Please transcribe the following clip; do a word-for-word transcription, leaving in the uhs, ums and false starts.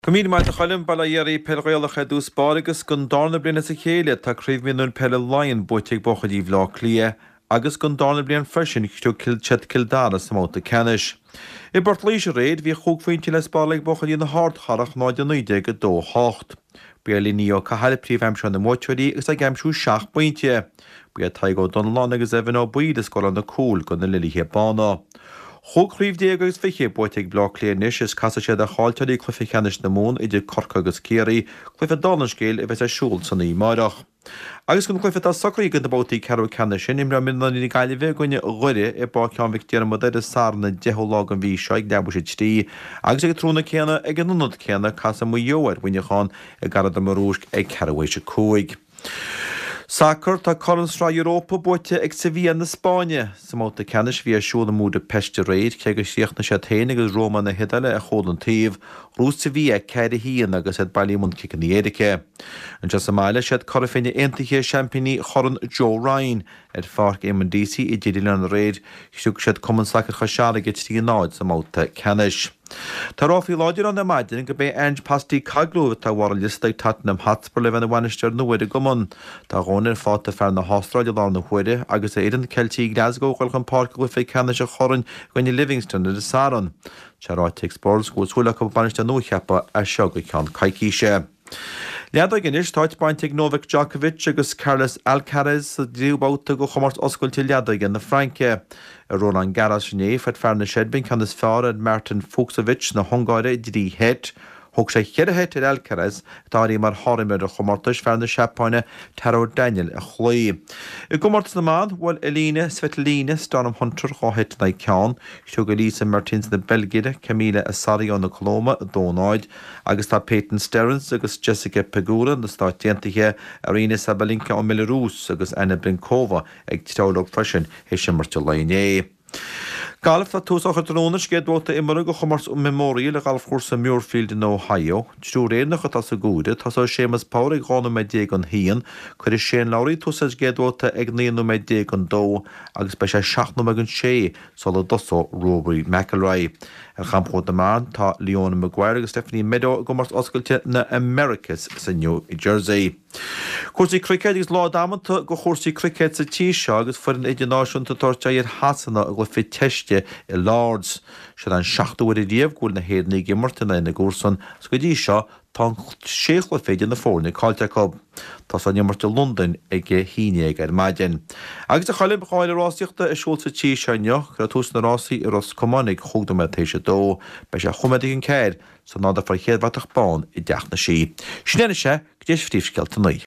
Cumín mai a chalim bala dhéirí peilghaolacha dús báragus gon dána bliana sa chéile tá críomh minún peile láin buiteigh bochadí bhlá clia agus gon dána blian freisin tú cilchet cildára sa móta cenis. I bort lís réad bhí chúgfaointe le spálaigh bochadí na hardcharach náid an nuide go dó hácht. Béirlí nío cahaile príomhheimseo na móitirí agus a gemsú seach buinte. Bu a taigó don lán agus evan ó buid is scoil an na cúl go na lilithe bána. Chug chríomh déagagus fiche buiteigh blá léanis is casa sé a cháilteí clufi chenis na mún idir corca agus céirí clufa dánascéil i bheits a siúil san í marach. Agus gon clufa a sacraí go bótaí ceú cena sin imra min na gaiile bheith goine ghuiire i b ceán victíar mod idir sarna deholá an bhí seo ag debu sé tí, agus ag trúna céna ag an nunad céna casa mu dheoir bhuiineáin i garad am marúsc ag ceirhhéis se cúig. Sacr tá Cornsrá Europa buite ag Sevilla na Spáine, sa móta cenis bhí siúla múda peste réid ché go síochna sé téine agus Róma na hidaile a chódan taobh, rús Sevilla ceir a híon agus ed bailímún cic an éirice. An te sa máile siad corfine aontaithe championí choran Joe Ryan ar farc éman D C i ddíile an réid, siúg siad cumann sacr chaseála go tí náid sa móta cenis. Tá ráfií láidir an na maidin go bé ein pastí caglú tá bhar listaigh Tottenham Hotspur le bhena bhainisteir na huiide gomon. Tá gcónair fáta fear na Hastráide lá na huiide agus é éidir Celtí Glasgow chuil an parc go fé cena se chorann goine Livingston na Saran. Seráiteigh Spurs go súla go bhainisteir nó cheappa a seo go ceann caiicíise. Leada ginish táit baintig Novak Djokovic agus Carlos Alcaraz sa dríúbáta go chomart oscailtí leada gan na Franke. A Roland Garros sinné fed fearna Shedbin can is fára Martin Fucsovic na Hungáire drí het. Thg sé cheirthe ar Alcaraz táí mar háimir a chomartas fearna sepáine Taro Daniel a chlí. I gomartas na mád bhfuil Elíne Svetlíne Storm Hunter cháheit na ceán, siú go Lisa Martins na Belgiide, Camila Asario na Coloma a Dónáid, agus tá Peyton Stearns agus Jessica Pegula na stáitiantaithe Arina Sabalenka ó Belarus agus Anna Blinkova ag títáileog freisin hé sin marta lainné. Galf tá tús ácha trónas géadbóta imara go chomars ó memórií le galf chósa Muirfield in Ohio, trú réannach atá sa gúide, tá sa sémas pára ag gána me dé an hían, chuir is sé láirí tús as géadbóta ag níanú me dé an dó, agus be sé seaachnú me an sé sola dosó Rory McIlroy. Ar champót na man tá Leona Maguire agus Stephanie Meadow go mars oscailte na Americas sa New Jersey. Chórsaí cricket agus lá dámanta go chórsaí cricket sa tí seo agus fuair an idirnáisiúnta torte ar hasanna a go fi teiste i Lords. Se an seachtúir i díomh gúil na héadna i martainna na gúrsan, s go dtí seo tá séchla féidir na fórna Calta Cup. Tá san marta London ag híine ag ar maidin. Agus a chalim cháile rásaíochta i siúil sa tí seineo, chu tús na rásaí i Ros Cománig chugda me tééis dó, be sé chumadig an céir san náda far chéad bhatach bán i deach na sí. Sinnéine sé go déis ftíomhsceilta nuí.